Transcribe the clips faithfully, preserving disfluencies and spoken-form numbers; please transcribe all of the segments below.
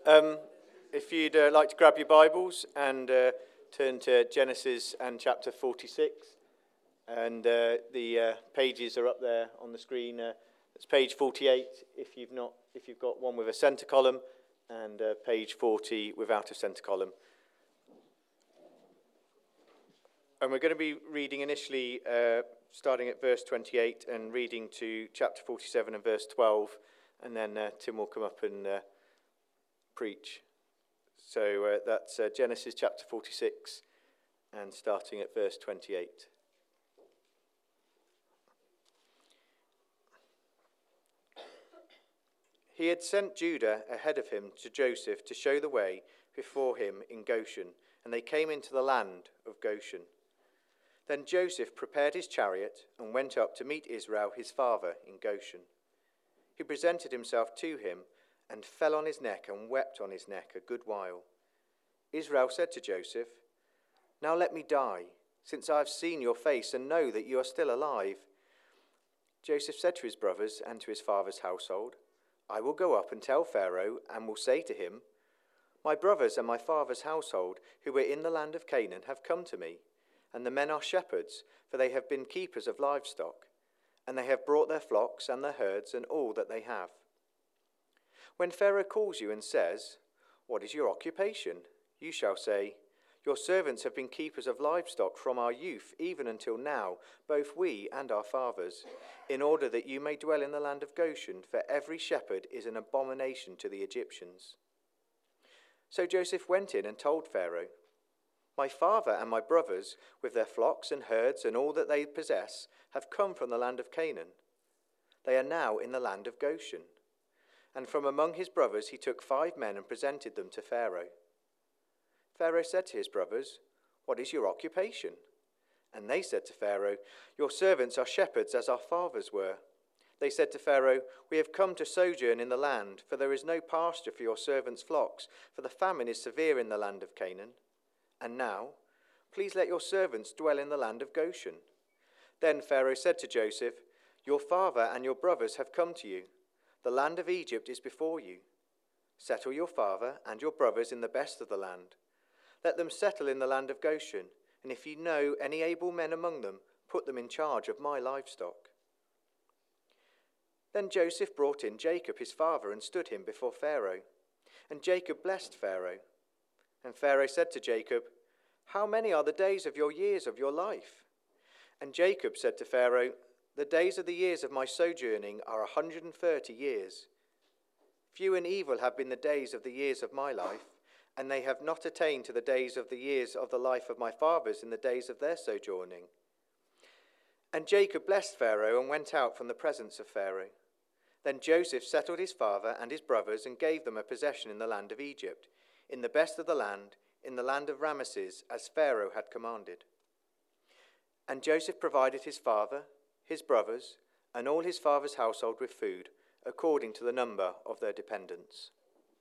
Um, if you'd uh, like to grab your Bibles and uh, turn to Genesis and chapter forty-six, and uh, the uh, pages are up there on the screen. Uh, it's page forty-eight if you've not, if you've got one with a centre column, and uh, page forty without a centre column. And we're going to be reading initially, uh, starting at verse twenty-eight and reading to chapter forty-seven and verse twelve, and then uh, Tim will come up and uh, preach. So uh, that's uh, Genesis chapter forty-six and starting at verse twenty-eight. He had sent Judah ahead of him to Joseph to show the way before him in Goshen, and they came into the land of Goshen. Then Joseph prepared his chariot and went up to meet Israel his father in Goshen. He presented himself to him and fell on his neck and wept on his neck a good while. Israel said to Joseph, "Now let me die, since I have seen your face and know that you are still alive." Joseph said to his brothers and to his father's household, "I will go up and tell Pharaoh and will say to him, 'My brothers and my father's household who were in the land of Canaan have come to me, and the men are shepherds, for they have been keepers of livestock, and they have brought their flocks and their herds and all that they have.' When Pharaoh calls you and says, 'What is your occupation?' you shall say, 'Your servants have been keepers of livestock from our youth even until now, both we and our fathers, in order that you may dwell in the land of Goshen, for every shepherd is an abomination to the Egyptians.' So Joseph went in and told Pharaoh, 'My father and my brothers, with their flocks and herds and all that they possess, have come from the land of Canaan. They are now in the land of Goshen.' And from among his brothers he took five men and presented them to Pharaoh. Pharaoh said to his brothers, 'What is your occupation?' And they said to Pharaoh, 'Your servants are shepherds as our fathers were.' They said to Pharaoh, 'We have come to sojourn in the land, for there is no pasture for your servants' flocks, for the famine is severe in the land of Canaan. And now, please let your servants dwell in the land of Goshen.' Then Pharaoh said to Joseph, 'Your father and your brothers have come to you. The land of Egypt is before you. Settle your father and your brothers in the best of the land. Let them settle in the land of Goshen, and if you know any able men among them, put them in charge of my livestock.' Then Joseph brought in Jacob his father and stood him before Pharaoh. And Jacob blessed Pharaoh. And Pharaoh said to Jacob, 'How many are the days of your years of your life?' And Jacob said to Pharaoh, 'The days of the years of my sojourning are a hundred and thirty years. Few and evil have been the days of the years of my life, and they have not attained to the days of the years of the life of my fathers in the days of their sojourning.' And Jacob blessed Pharaoh and went out from the presence of Pharaoh. Then Joseph settled his father and his brothers and gave them a possession in the land of Egypt, in the best of the land, in the land of Ramesses, as Pharaoh had commanded. And Joseph provided his father, his brothers, and all his father's household with food, according to the number of their dependents."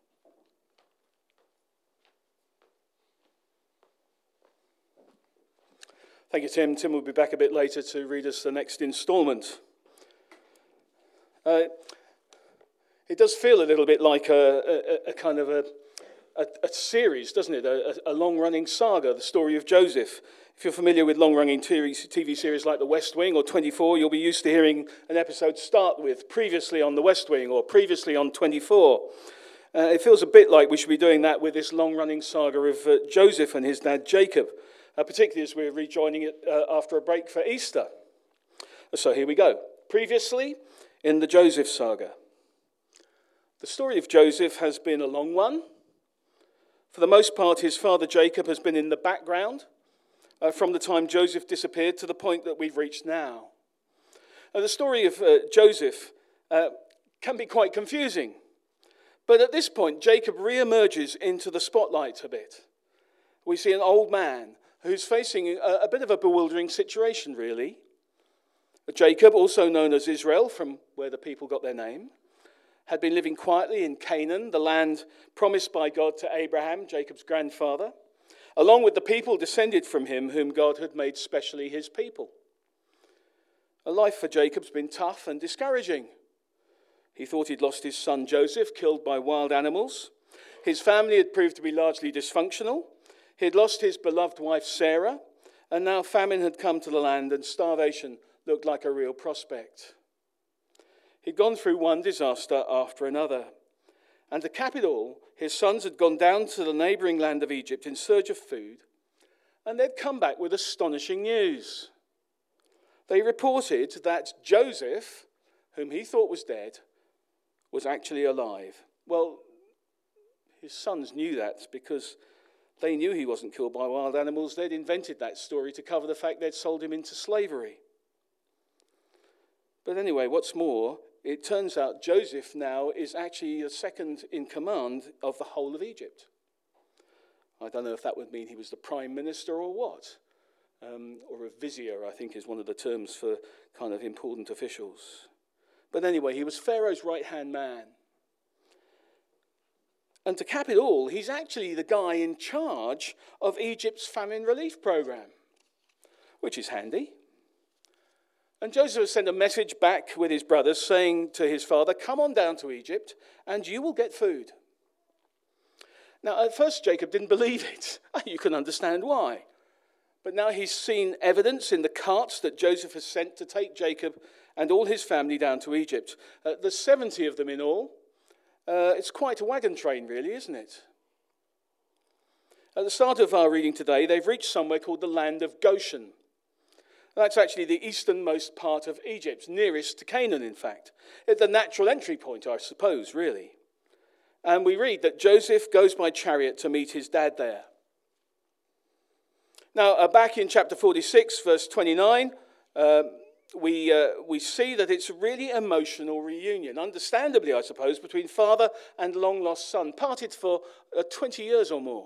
Thank you, Tim. Tim will be back a bit later to read us the next instalment. Uh, it does feel a little bit like a, a, a kind of a, a, a series, doesn't it? A, a long-running saga, the story of Joseph. If you're familiar with long-running T V series like The West Wing or twenty-four, you'll be used to hearing an episode start with previously on The West Wing or previously on twenty-four. Uh, it feels a bit like we should be doing that with this long-running saga of uh, Joseph and his dad Jacob, uh, particularly as we're rejoining it uh, after a break for Easter. So here we go. Previously in the Joseph saga. The story of Joseph has been a long one. For the most part, his father Jacob has been in the background uh, from the time Joseph disappeared to the point that we've reached now. Uh, the story of uh, Joseph uh, can be quite confusing. But at this point, Jacob re-emerges into the spotlight a bit. We see an old man who's facing a, a bit of a bewildering situation, really. Jacob, also known as Israel, from where the people got their name, had been living quietly in Canaan, the land promised by God to Abraham, Jacob's grandfather, along with the people descended from him whom God had made specially his people. A life for Jacob's been tough and discouraging. He thought he'd lost his son Joseph, killed by wild animals. His family had proved to be largely dysfunctional. He had lost his beloved wife, Sarah, and now famine had come to the land and starvation looked like a real prospect. He'd gone through one disaster after another. And to cap it all, his sons had gone down to the neighboring land of Egypt in search of food, and they'd come back with astonishing news. They reported that Joseph, whom he thought was dead, was actually alive. Well, his sons knew that because they knew he wasn't killed by wild animals. They'd invented that story to cover the fact they'd sold him into slavery. But anyway, what's more, it turns out Joseph now is actually the second in command of the whole of Egypt. I don't know if that would mean he was the prime minister or what. Um, or a vizier, I think, is one of the terms for kind of important officials. But anyway, he was Pharaoh's right-hand man. And to cap it all, he's actually the guy in charge of Egypt's famine relief program, which is handy. And Joseph sent a message back with his brothers saying to his father, come on down to Egypt and you will get food. Now, at first, Jacob didn't believe it. You can understand why. But now he's seen evidence in the carts that Joseph has sent to take Jacob and all his family down to Egypt. Uh, there's seventy of them in all. Uh, it's quite a wagon train, really, isn't it? At the start of our reading today, they've reached somewhere called the land of Goshen. That's actually the easternmost part of Egypt, nearest to Canaan, in fact. It's the natural entry point, I suppose, really. And we read that Joseph goes by chariot to meet his dad there. Now, uh, back in chapter forty-six, verse twenty-nine, uh, we, uh, we see that it's a really emotional reunion, understandably, I suppose, between father and long-lost son, parted for uh, twenty years or more.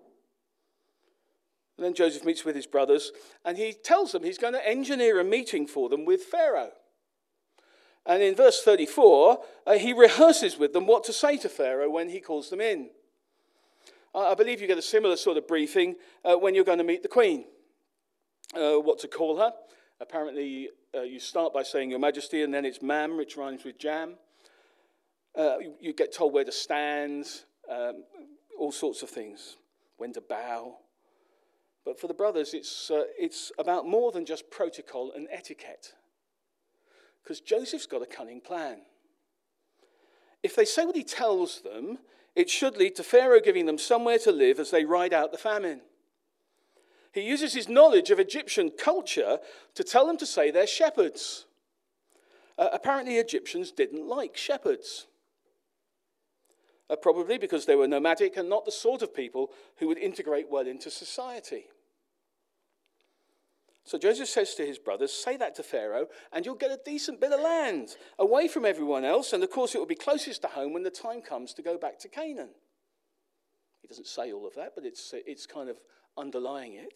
And then Joseph meets with his brothers, and he tells them he's going to engineer a meeting for them with Pharaoh. And in verse thirty-four, uh, he rehearses with them what to say to Pharaoh when he calls them in. I believe you get a similar sort of briefing uh, when you're going to meet the Queen. Uh, what to call her. Apparently, uh, you start by saying Your Majesty, and then it's ma'am, which rhymes with jam. Uh, you, you get told where to stand, um, all sorts of things, when to bow. But for the brothers, it's, uh, it's about more than just protocol and etiquette. Because Joseph's got a cunning plan. If they say what he tells them, it should lead to Pharaoh giving them somewhere to live as they ride out the famine. He uses his knowledge of Egyptian culture to tell them to say they're shepherds. Uh, apparently, Egyptians didn't like shepherds. Uh, probably because they were nomadic and not the sort of people who would integrate well into society. So Joseph says to his brothers, say that to Pharaoh, and you'll get a decent bit of land, away from everyone else, and of course it will be closest to home when the time comes to go back to Canaan. He doesn't say all of that, but it's, it's kind of underlying it.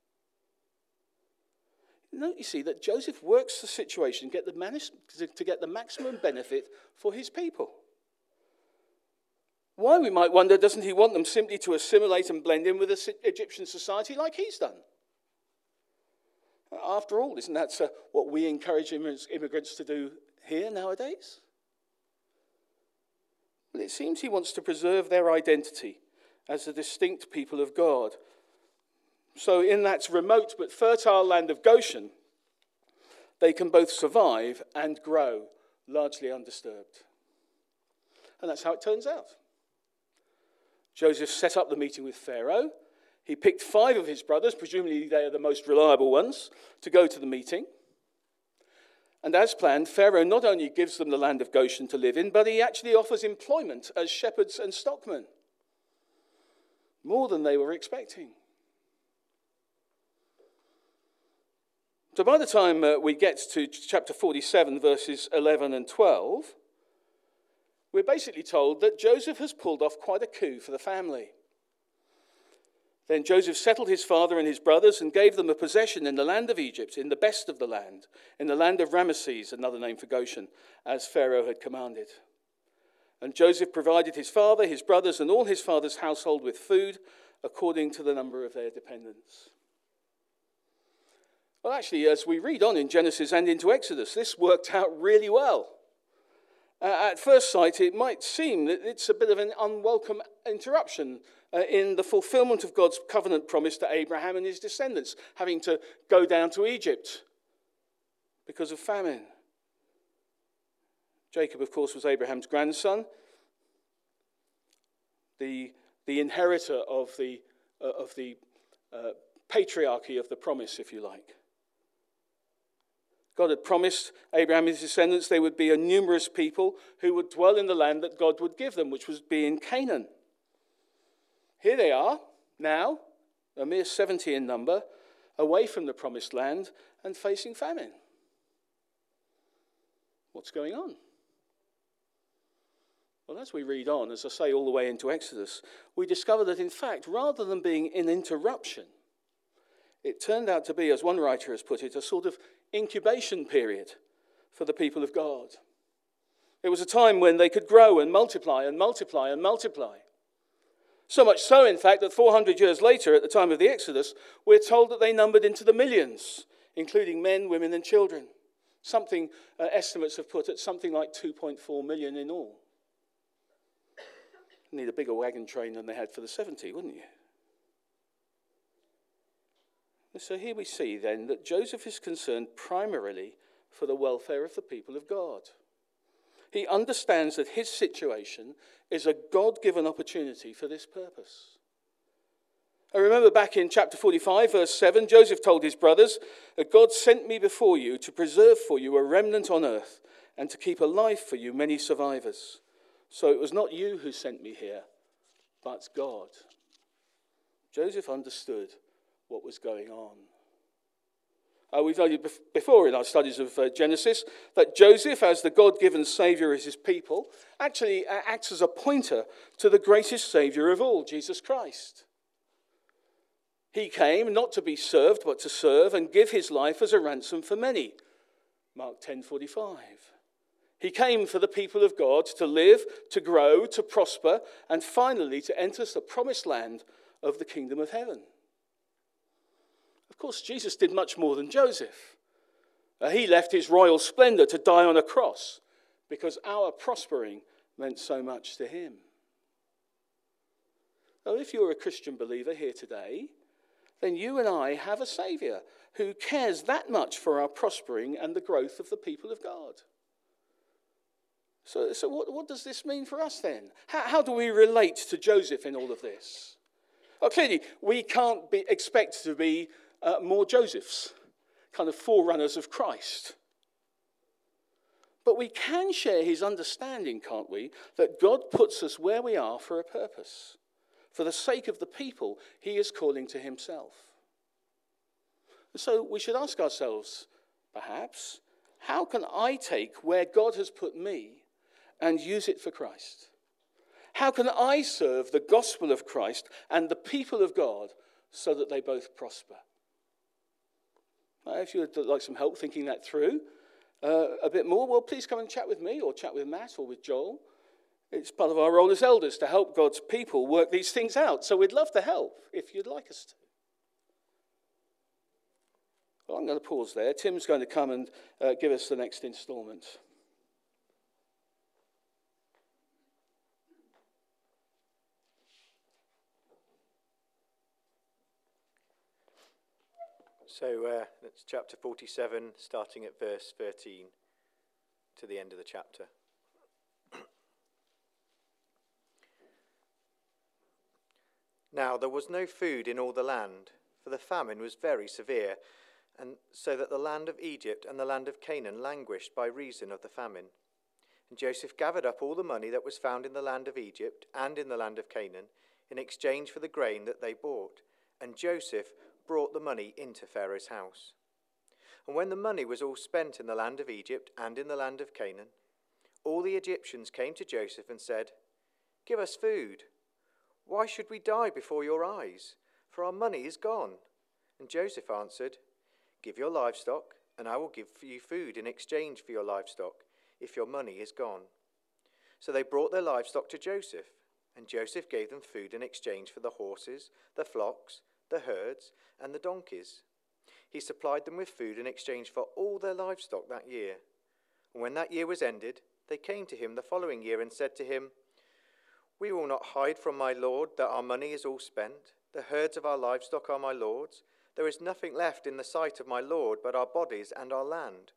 Note, you see, that Joseph works the situation get the manage, to get the maximum benefit for his people. Why, we might wonder, doesn't he want them simply to assimilate and blend in with the Egyptian society like he's done? After all, isn't that uh, what we encourage immigrants to do here nowadays? Well, it seems he wants to preserve their identity as a distinct people of God. So in that remote but fertile land of Goshen, they can both survive and grow largely undisturbed. And that's how it turns out. Joseph set up the meeting with Pharaoh. He picked five of his brothers, presumably they are the most reliable ones, to go to the meeting. And as planned, Pharaoh not only gives them the land of Goshen to live in, but he actually offers employment as shepherds and stockmen. More than they were expecting. So by the time uh, we get to chapter forty-seven, verses eleven and twelve, we're basically told that Joseph has pulled off quite a coup for the family. Then Joseph settled his father and his brothers and gave them a possession in the land of Egypt, in the best of the land, in the land of Ramesses, another name for Goshen, as Pharaoh had commanded. And Joseph provided his father, his brothers, and all his father's household with food according to the number of their dependents. Well, actually, as we read on in Genesis and into Exodus, this worked out really well. Uh, at first sight, it might seem that it's a bit of an unwelcome interruption uh, in the fulfillment of God's covenant promise to Abraham and his descendants, having to go down to Egypt because of famine. Jacob, of course, was Abraham's grandson, the, the inheritor of the, uh, of the uh, patriarchy of the promise, if you like. God had promised Abraham and his descendants they would be a numerous people who would dwell in the land that God would give them, which was be in Canaan. Here they are, now, a mere seventy in number, away from the promised land and facing famine. What's going on? Well, as we read on, as I say, all the way into Exodus, we discover that, in fact, rather than being an interruption, it turned out to be, as one writer has put it, a sort of incubation period for the people of God. It was a time when they could grow and multiply and multiply and multiply. So much so, in fact, that four hundred years later, at the time of the Exodus, we're told that they numbered into the millions, including men, women, and children. Something, uh, estimates have put at something like two point four million in all. Need a bigger wagon train than they had for the seventy, wouldn't you? So here we see then that Joseph is concerned primarily for the welfare of the people of God. He understands that his situation is a God-given opportunity for this purpose. I remember back in chapter forty-five, verse seven, Joseph told his brothers that God sent me before you to preserve for you a remnant on earth and to keep alive for you many survivors. So it was not you who sent me here, but God. Joseph understood what was going on. Uh, we've noted before in our studies of uh, Genesis that Joseph, as the God-given Saviour of his people, actually uh, acts as a pointer to the greatest Saviour of all, Jesus Christ. He came not to be served, but to serve and give his life as a ransom for many. Mark ten forty-five. He came for the people of God to live, to grow, to prosper, and finally to enter the promised land of the kingdom of heaven. Of course, Jesus did much more than Joseph. Uh, he left his royal splendor to die on a cross because our prospering meant so much to him. Now, if you're a Christian believer here today, then you and I have a Saviour who cares that much for our prospering and the growth of the people of God. So, so what, what does this mean for us then? How, how do we relate to Joseph in all of this? Well, clearly, we can't be, expect to be uh, more Josephs, kind of forerunners of Christ. But we can share his understanding, can't we, that God puts us where we are for a purpose, for the sake of the people he is calling to himself. So we should ask ourselves, perhaps, how can I take where God has put me and use it for Christ? How can I serve the gospel of Christ and the people of God so that they both prosper? Now, if you would like some help thinking that through uh, a bit more, well, please come and chat with me or chat with Matt or with Joel. It's part of our role as elders to help God's people work these things out. So we'd love to help if you'd like us to. Well, I'm going to pause there. Tim's going to come and uh, give us the next instalment. So uh, that's chapter forty-seven, starting at verse thirteen to the end of the chapter. Now there was no food in all the land, for the famine was very severe, and so that the land of Egypt and the land of Canaan languished by reason of the famine. And Joseph gathered up all the money that was found in the land of Egypt and in the land of Canaan, in exchange for the grain that they bought, and Joseph brought the money into Pharaoh's house. And when the money was all spent in the land of Egypt and in the land of Canaan, all the Egyptians came to Joseph and said, "Give us food. Why should we die before your eyes? For our money is gone." And Joseph answered, "Give your livestock, and I will give you food in exchange for your livestock, if your money is gone." So they brought their livestock to Joseph, and Joseph gave them food in exchange for the horses, the flocks, the herds, and the donkeys. He supplied them with food in exchange for all their livestock that year. And when that year was ended, they came to him the following year and said to him, "We will not hide from my lord that our money is all spent. The herds of our livestock are my lord's. There is nothing left in the sight of my lord but our bodies and our land.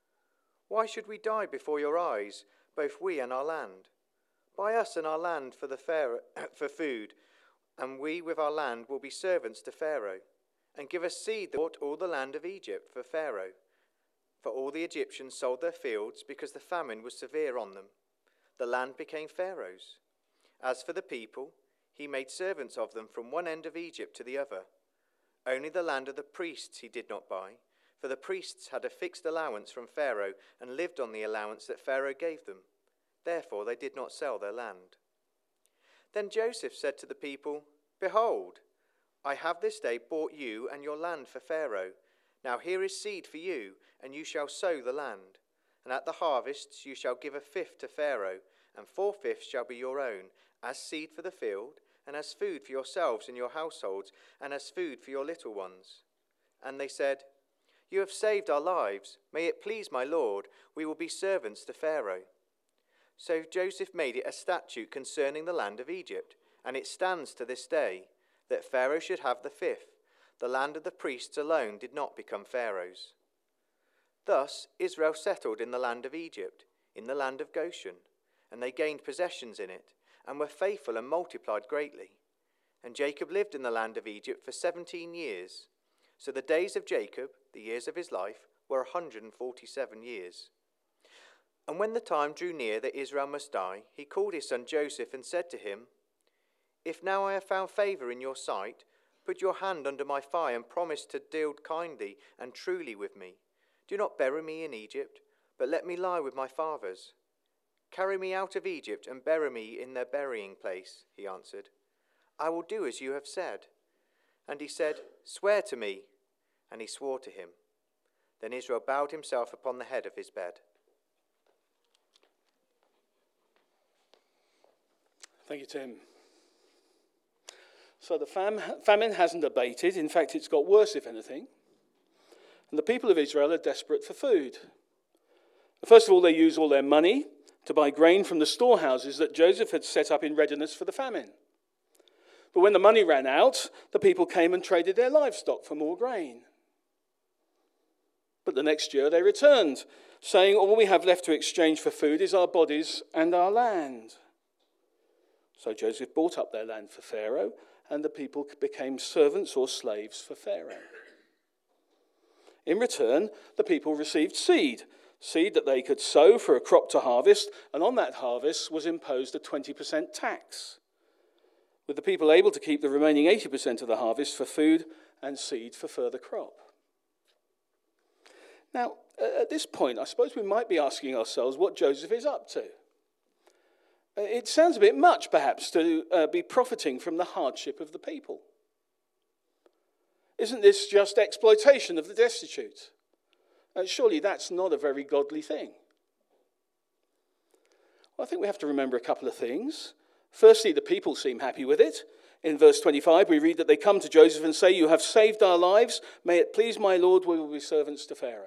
Why should we die before your eyes, both we and our land? Buy us and our land for the Pharaoh, for food, and we with our land will be servants to Pharaoh. And give us seed that bought all the land of Egypt for Pharaoh. For all the Egyptians sold their fields because the famine was severe on them. The land became Pharaoh's. As for the people, he made servants of them from one end of Egypt to the other. Only the land of the priests he did not buy, for the priests had a fixed allowance from Pharaoh and lived on the allowance that Pharaoh gave them. Therefore they did not sell their land. Then Joseph said to the people, "Behold, I have this day bought you and your land for Pharaoh. Now here is seed for you, and you shall sow the land. And at the harvests you shall give a fifth to Pharaoh, and four-fifths shall be your own, as seed for the field, and as food for yourselves and your households, and as food for your little ones." And they said, "You have saved our lives. May it please my lord, we will be servants to Pharaoh." So Joseph made it a statute concerning the land of Egypt, and it stands to this day, that Pharaoh should have the fifth. The land of the priests alone did not become Pharaoh's. Thus Israel settled in the land of Egypt, in the land of Goshen, and they gained possessions in it, and were faithful and multiplied greatly. And Jacob lived in the land of Egypt for seventeen years. So the days of Jacob, the years of his life, were a hundred and forty-seven years. And when the time drew near that Israel must die, he called his son Joseph and said to him, "If now I have found favour in your sight, put your hand under my thigh and promise to deal kindly and truly with me. Do not bury me in Egypt, but let me lie with my fathers. Carry me out of Egypt and bury me in their burying place," he answered. "I will do as you have said." And he said, "Swear to me." And he swore to him. Then Israel bowed himself upon the head of his bed. Thank you, Tim. So the fam- famine hasn't abated. In fact, it's got worse, if anything. And the people of Israel are desperate for food. First of all, they use all their money to buy grain from the storehouses that Joseph had set up in readiness for the famine. But when the money ran out, the people came and traded their livestock for more grain. But the next year they returned, saying, "All we have left to exchange for food is our bodies and our land." So Joseph bought up their land for Pharaoh, and the people became servants or slaves for Pharaoh. In return, the people received seed, seed that they could sow for a crop to harvest, and on that harvest was imposed a twenty percent tax, with the people able to keep the remaining eighty percent of the harvest for food and seed for further crop. Now, at this point, I suppose we might be asking ourselves what Joseph is up to. It sounds a bit much, perhaps, to uh, be profiting from the hardship of the people. Isn't this just exploitation of the destitute? Uh, surely that's not a very godly thing. Well, I think we have to remember a couple of things. Firstly, the people seem happy with it. In verse twenty-five, we read that they come to Joseph and say, "You have saved our lives. May it please my Lord, we will be servants to Pharaoh."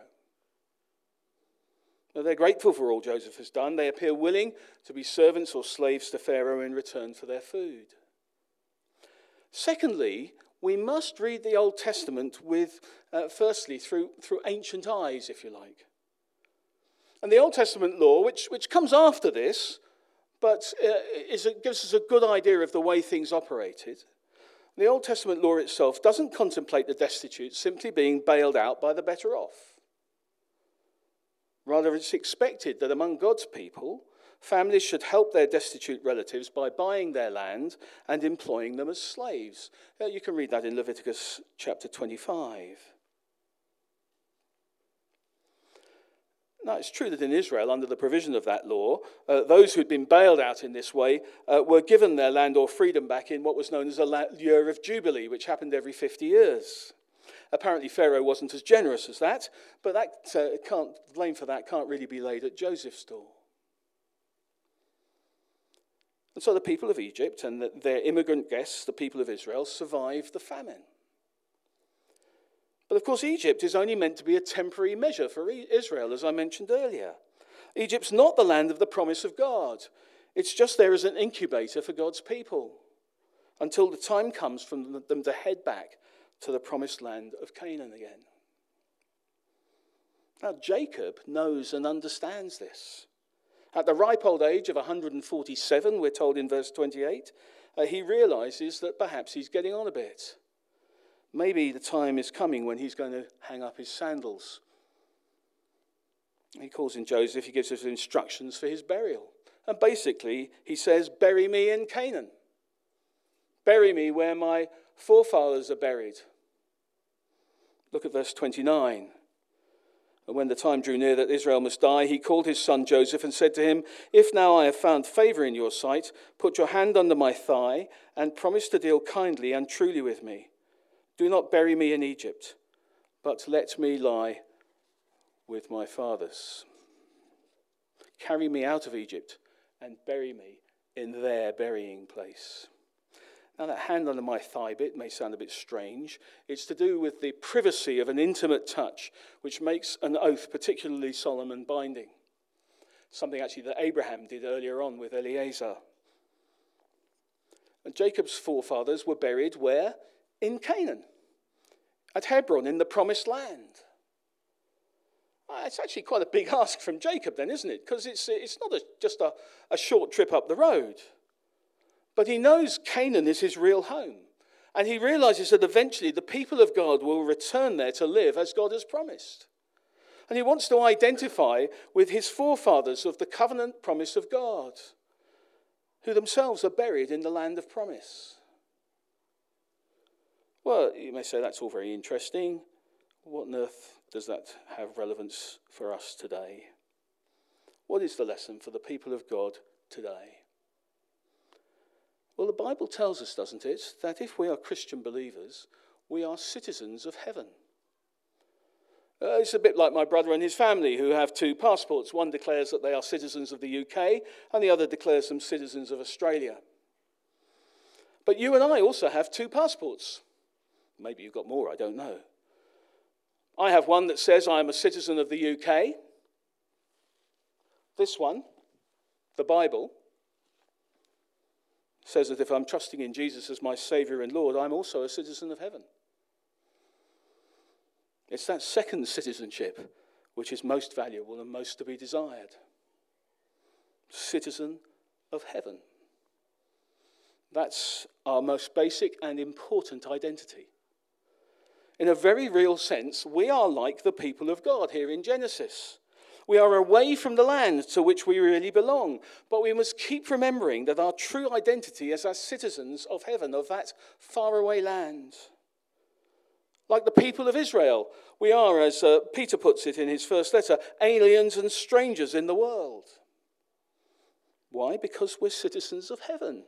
Now, they're grateful for all Joseph has done. They appear willing to be servants or slaves to Pharaoh in return for their food. Secondly, we must read the Old Testament with, uh, firstly, through, through ancient eyes, if you like. And the Old Testament law, which, which comes after this, but uh, is a, gives us a good idea of the way things operated. The Old Testament law itself doesn't contemplate the destitute simply being bailed out by the better off. Rather, it's expected that among God's people, families should help their destitute relatives by buying their land and employing them as slaves. Uh, you can read that in Leviticus chapter twenty-five. Now, it's true that in Israel, under the provision of that law, uh, those who'd been bailed out in this way uh, were given their land or freedom back in what was known as a year of Jubilee, which happened every fifty years. Apparently, Pharaoh wasn't as generous as that, but that uh, can't, blame for that can't really be laid at Joseph's door. And so the people of Egypt and the, their immigrant guests, the people of Israel, survived the famine. But of course, Egypt is only meant to be a temporary measure for Israel, as I mentioned earlier. Egypt's not the land of the promise of God. It's just there as an incubator for God's people until the time comes for them to head back to the promised land of Canaan again. Now, Jacob knows and understands this. At the ripe old age of one hundred forty-seven, we're told in verse twenty-eight, uh, he realizes that perhaps he's getting on a bit. Maybe the time is coming when he's going to hang up his sandals. He calls in Joseph, he gives us instructions for his burial. And basically, he says, bury me in Canaan. Bury me where my forefathers are buried. Look at verse twenty-nine. And when the time drew near that Israel must die, he called his son Joseph and said to him, if now I have found favor in your sight, put your hand under my thigh and promise to deal kindly and truly with me. Do not bury me in Egypt, but let me lie with my fathers. Carry me out of Egypt and bury me in their burying place. Now, that hand under my thigh bit may sound a bit strange. It's to do with the privacy of an intimate touch, which makes an oath particularly solemn and binding. Something actually that Abraham did earlier on with Eliezer. And Jacob's forefathers were buried where? In Canaan, at Hebron, in the promised land. It's actually quite a big ask from Jacob then, isn't it? Because it's, it's not a, just a, a short trip up the road. But he knows Canaan is his real home. And he realizes that eventually the people of God will return there to live as God has promised. And he wants to identify with his forefathers of the covenant promise of God, who themselves are buried in the land of promise. Well, you may say that's all very interesting. What on earth does that have relevance for us today? What is the lesson for the people of God today? Well, the Bible tells us, doesn't it, that if we are Christian believers, we are citizens of heaven. Uh, it's a bit like my brother and his family who have two passports. One declares that they are citizens of the U K, and the other declares them citizens of Australia. But you and I also have two passports. Maybe you've got more, I don't know. I have one that says I am a citizen of the U K. This one, the Bible, says that if I'm trusting in Jesus as my Saviour and Lord, I'm also a citizen of heaven. It's that second citizenship which is most valuable and most to be desired. Citizen of heaven. That's our most basic and important identity. In a very real sense, we are like the people of God here in Genesis. We are away from the land to which we really belong, but we must keep remembering that our true identity is as citizens of heaven, of that faraway land. Like the people of Israel, we are, as uh, Peter puts it in his first letter, aliens and strangers in the world. Why? Because we're citizens of heaven.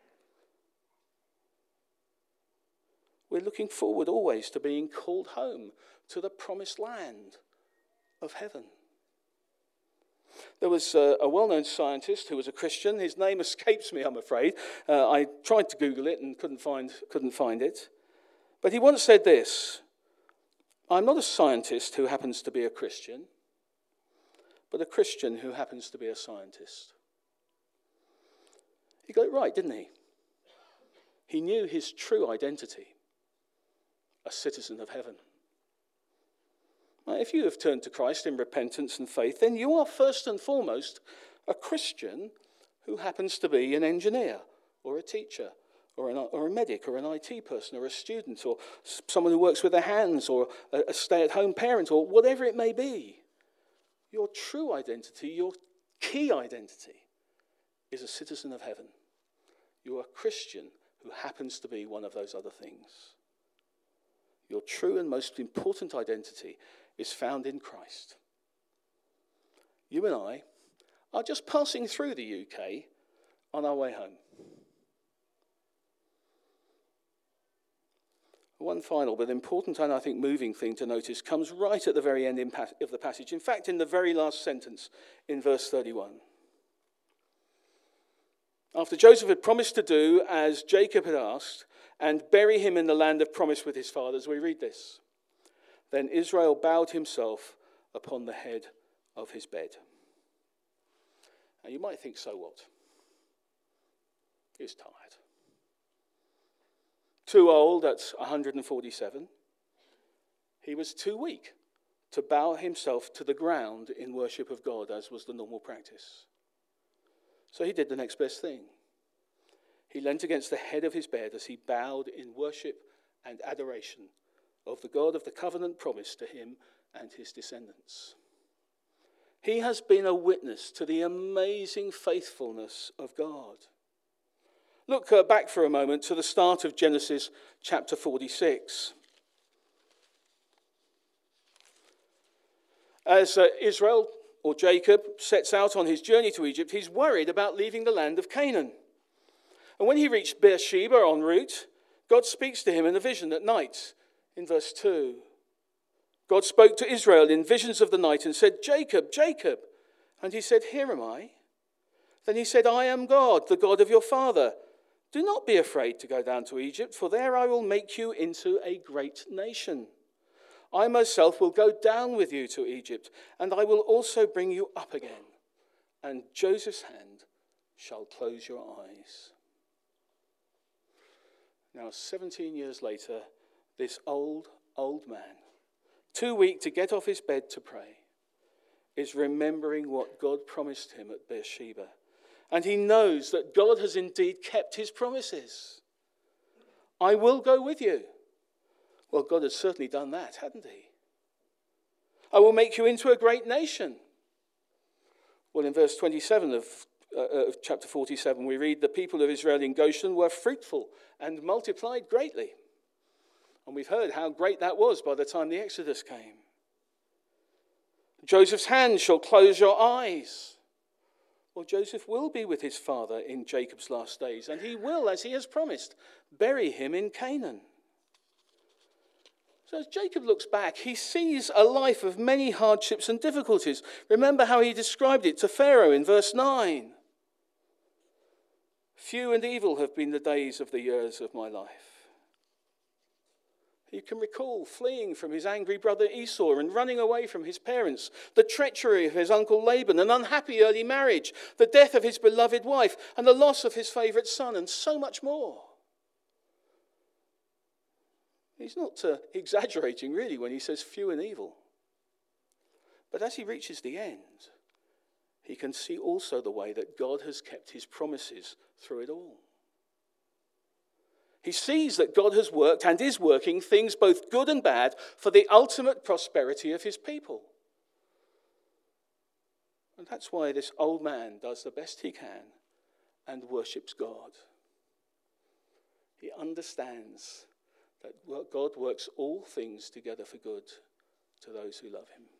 We're looking forward always to being called home to the promised land of heaven. There was a, a well-known scientist who was a Christian. His name escapes me, I'm afraid. Uh, I tried to Google it and couldn't find, couldn't find it. But he once said this: I'm not a scientist who happens to be a Christian, but a Christian who happens to be a scientist. He got it right, didn't he? He knew his true identity, a citizen of heaven. If you have turned to Christ in repentance and faith, then you are first and foremost a Christian who happens to be an engineer or a teacher or, an, or a medic or an I T person or a student or someone who works with their hands or a, a stay-at-home parent or whatever it may be. Your true identity, your key identity, is a citizen of heaven. You are a Christian who happens to be one of those other things. Your true and most important identity is found in Christ. You and I are just passing through the U K on our way home. One final but important and I think moving thing to notice comes right at the very end of the passage. In fact, in the very last sentence in verse thirty-one. After Joseph had promised to do as Jacob had asked and bury him in the land of promise with his fathers, we read this. Then Israel bowed himself upon the head of his bed. And you might think, so what? He was tired. Too old at one hundred forty-seven. He was too weak to bow himself to the ground in worship of God, as was the normal practice. So he did the next best thing. He leant against the head of his bed as he bowed in worship and adoration of the God of the covenant promised to him and his descendants. He has been a witness to the amazing faithfulness of God. Look uh, back for a moment to the start of Genesis chapter forty-six. As uh, Israel, or Jacob, sets out on his journey to Egypt, he's worried about leaving the land of Canaan. And when he reached Beersheba en route, God speaks to him in a vision at night, in verse two. God spoke to Israel in visions of the night and said, "Jacob, Jacob." And he said, "Here am I." Then he said, "I am God, the God of your father. Do not be afraid to go down to Egypt, for there I will make you into a great nation. I myself will go down with you to Egypt, and I will also bring you up again. And Joseph's hand shall close your eyes." Now, seventeen years later, this old, old man, too weak to get off his bed to pray, is remembering what God promised him at Beersheba. And he knows that God has indeed kept his promises. I will go with you. Well, God has certainly done that, hadn't he? I will make you into a great nation. Well, in verse twenty-seven of, uh, of chapter forty-seven, we read, the people of Israel in Goshen were fruitful and multiplied greatly. And we've heard how great that was by the time the Exodus came. Joseph's hand shall close your eyes. Well, Joseph will be with his father in Jacob's last days, and he will, as he has promised, bury him in Canaan. So as Jacob looks back, he sees a life of many hardships and difficulties. Remember how he described it to Pharaoh in verse nine. Few and evil have been the days of the years of my life. You can recall fleeing from his angry brother Esau and running away from his parents, the treachery of his uncle Laban, an unhappy early marriage, the death of his beloved wife, and the loss of his favourite son, and so much more. He's not uh, exaggerating, really, when he says few and evil. But as he reaches the end, he can see also the way that God has kept his promises through it all. He sees that God has worked and is working things both good and bad for the ultimate prosperity of his people. And that's why this old man does the best he can and worships God. He understands that God works all things together for good to those who love him.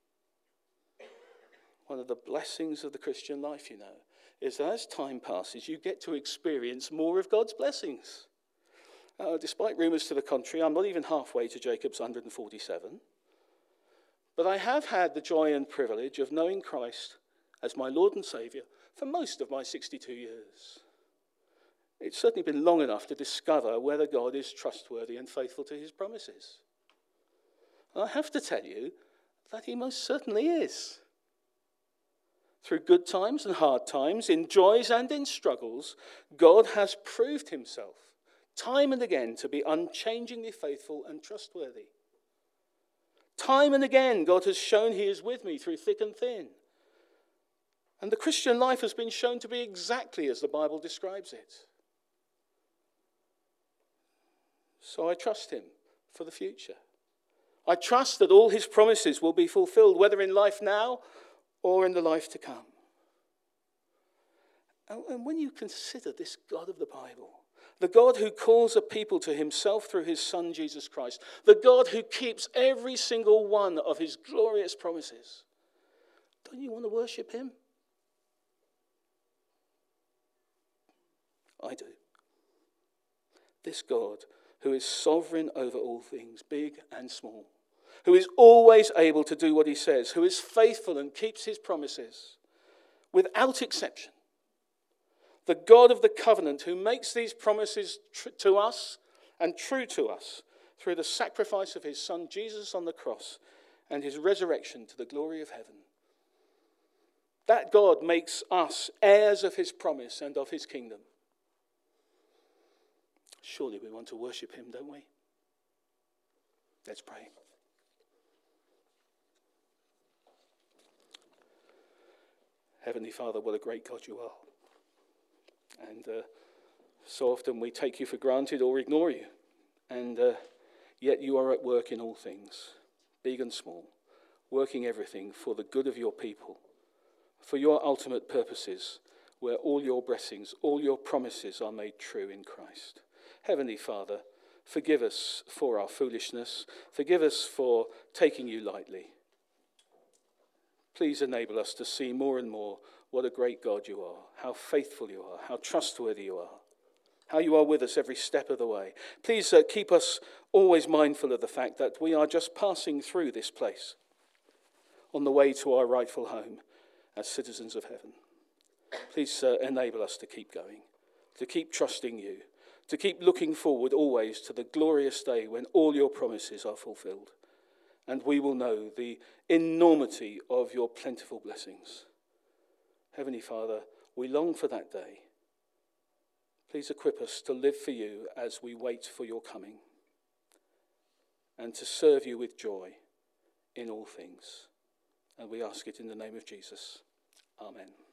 One of the blessings of the Christian life, you know, is that as time passes, you get to experience more of God's blessings. Uh, despite rumours to the contrary, I'm not even halfway to Jacob's one hundred forty-seven. But I have had the joy and privilege of knowing Christ as my Lord and Saviour for most of my sixty-two years. It's certainly been long enough to discover whether God is trustworthy and faithful to his promises. And I have to tell you that he most certainly is. Through good times and hard times, in joys and in struggles, God has proved himself time and again to be unchangingly faithful and trustworthy. Time and again, God has shown he is with me through thick and thin. And the Christian life has been shown to be exactly as the Bible describes it. So I trust him for the future. I trust that all his promises will be fulfilled, whether in life now or in the life to come. And when you consider this God of the Bible, the God who calls a people to himself through his Son, Jesus Christ, the God who keeps every single one of his glorious promises, don't you want to worship him? I do. This God who is sovereign over all things, big and small, who is always able to do what he says, who is faithful and keeps his promises, without exception. The God of the covenant who makes these promises tr- to us and true to us through the sacrifice of his Son Jesus on the cross and his resurrection to the glory of heaven. That God makes us heirs of his promise and of his kingdom. Surely we want to worship him, don't we? Let's pray. Heavenly Father, what a great God you are. And uh, so often we take you for granted or ignore you. And uh, yet you are at work in all things, big and small, working everything for the good of your people, for your ultimate purposes, where all your blessings, all your promises are made true in Christ. Heavenly Father, forgive us for our foolishness. Forgive us for taking you lightly. Please enable us to see more and more what a great God you are, how faithful you are, how trustworthy you are, how you are with us every step of the way. Please uh, keep us always mindful of the fact that we are just passing through this place on the way to our rightful home as citizens of heaven. Please uh, enable us to keep going, to keep trusting you, to keep looking forward always to the glorious day when all your promises are fulfilled, and we will know the enormity of your plentiful blessings. Heavenly Father, we long for that day. Please equip us to live for you as we wait for your coming, and to serve you with joy in all things. And we ask it in the name of Jesus. Amen.